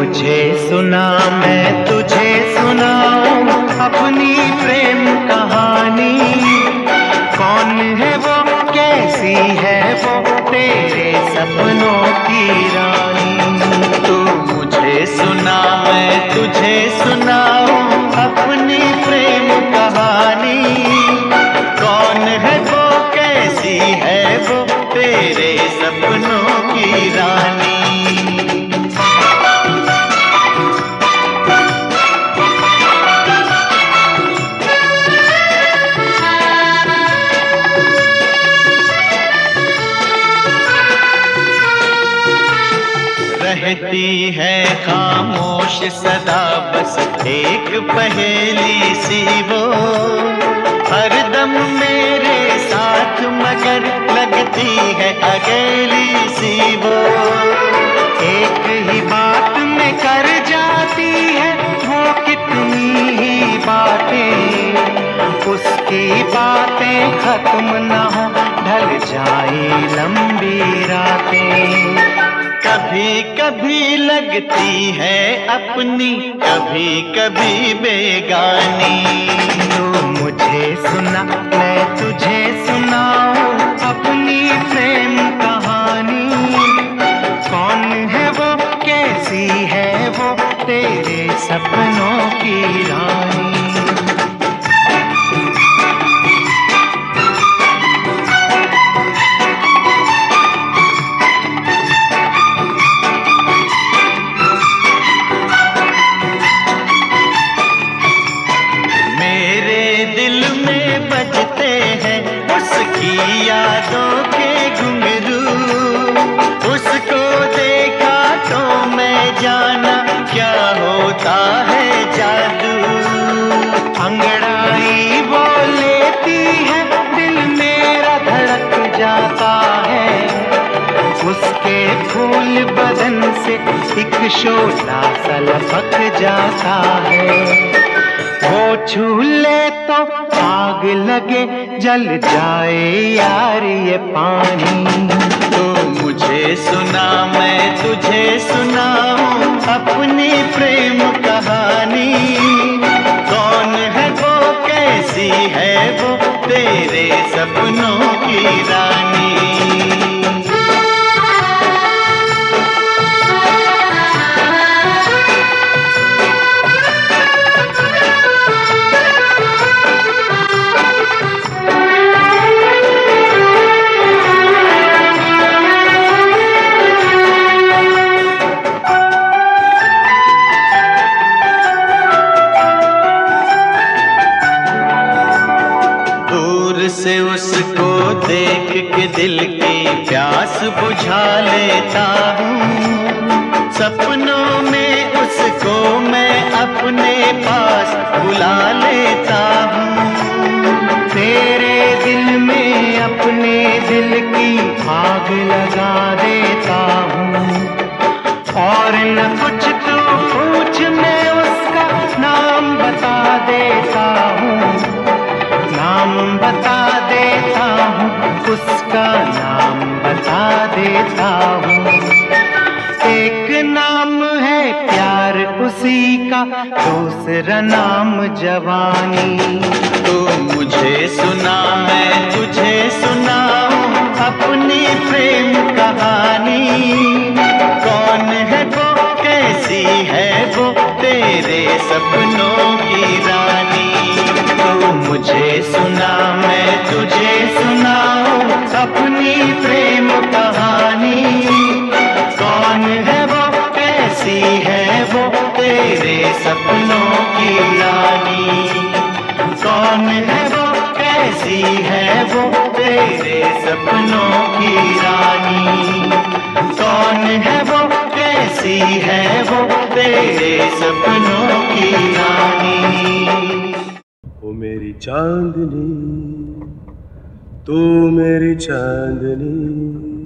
मुझे सुना मैं तुझे सुनाऊं अपनी प्रेम कहानी। कौन है वो, कैसी है वो, तेरे सपनों की रानी। तू मुझे सुना मैं तुझे सुनाऊं अपनी प्रेम कहानी। कौन है वो, कैसी है वो, तेरे सपनों की रानी। रहती है खामोश सदा बस एक पहेली सी वो, हरदम मेरे साथ मगर लगती है अकेली सी वो। एक ही बात में कर जाती है वो कितनी ही बातें, उसकी बातें खत्म न हो ढल जाए लंबी रातें। कभी कभी लगती है अपनी, कभी कभी बेगानी। तू मुझे सुना मैं तुझे सुनाऊं अपनी प्रेम कहानी। कौन है वो, कैसी है वो, तेरे सपनों की रानी। यादों के घुंघरू, उसको देखा तो मैं जाना क्या होता है जादू। अंगड़ाई वो लेती है दिल मेरा धड़क जाता है, उसके फूल बदन से एक शोला सा लपक जाता है। वो छू ले तो आग लगे जल जाए यार ये पानी। तो मुझे सुना मैं तुझे सुनाऊं अपनी प्रेम कहानी। कौन है वो, कैसी है वो, तेरे सपनों की रानी। से उसको देख के दिल की प्यास बुझा लेता हूँ। सपनों में उसको मैं अपने पास बुला लेता हूँ। तेरे दिल में अपने दिल की आग लगा देता हूँ। और न कुछ तू पूछ मैं उसका नाम बता देता हूँ। नाम बता देता हूँ, उसका नाम बता देता हूँ। एक नाम है प्यार उसी का, दूसरा नाम जवानी। तो मुझे सुना मैं तुझे सुनाऊं अपनी प्रेम कहानी। कौन है वो, कैसी है वो, तेरे सपनों की रानी। तो मुझे सुना मैं तुझे सुनाऊं अपनी प्रेम कहानी। कौन है वो, कैसी है वो, तेरे सपनों की रानी। कौन है वो, कैसी है वो, तेरे सपनों की रानी। कौन है वो, कैसी है वो, तेरे सपनों की रानी। ओ मेरी चांदनी, तू मेरी चांदनी।